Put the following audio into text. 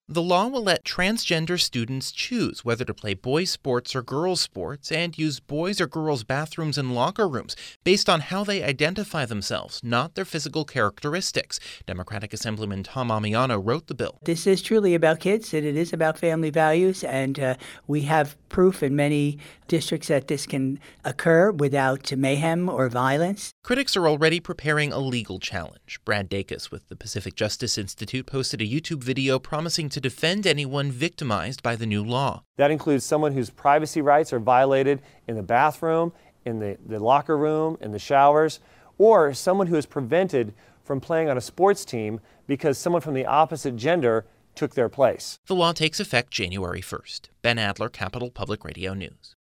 The law will let transgender students choose whether to play boys' sports or girls' sports and use boys' or girls' bathrooms and locker rooms based on how they identify themselves, not their physical characteristics. Democratic Assemblyman Tom Ammiano wrote the bill. This is truly about kids, and it is about family values, and we have proof in many districts that this can occur without mayhem or violence. Critics are already preparing a legal challenge. Brad Dacus with the Pacific Justice Institute posted a YouTube video promising to defend anyone victimized by the new law. That includes someone whose privacy rights are violated in the bathroom, in the locker room, in the showers, or someone who is prevented from playing on a sports team because someone from the opposite gender took their place. The law takes effect January 1st. Ben Adler, Capital Public Radio News.